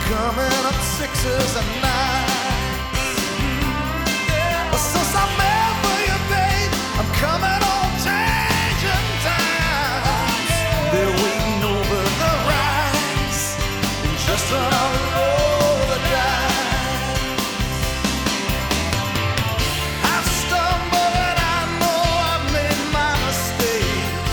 coming up sixes and nines. Since I'm there for you, babe, I'm coming on changing times. They're waiting over the rise, just another roll of the dice. I've stumbled and I know I've made my mistakes.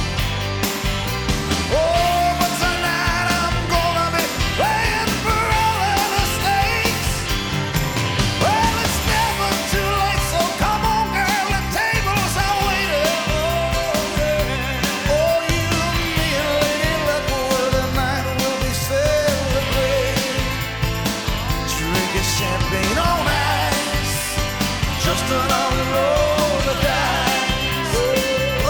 Oh, but tonight I'm gonna be playing for all of the stakes. Well, it's never too late, so come on, girl, the tables are waiting. Oh, you and me and Lady Luck, well, tonight we'll be celebrating. Drinking champagne on ice, just another roll of dice. Oh,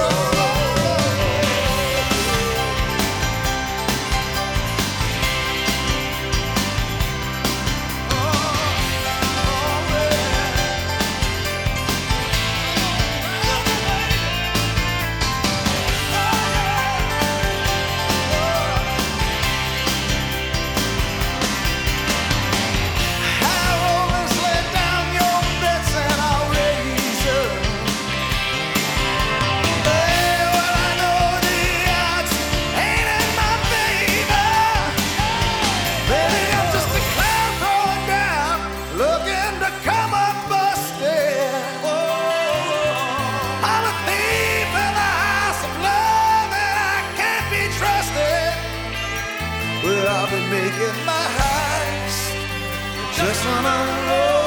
Harold, lay down your bets and I'll raise you. Hey, well, I know the odds ain't in my favor. Baby, I'm just a clown going down, looking to come up a stair. I'm a thief in the house of love and I can't be trusted. Well, I'll be making my heist just on a roll.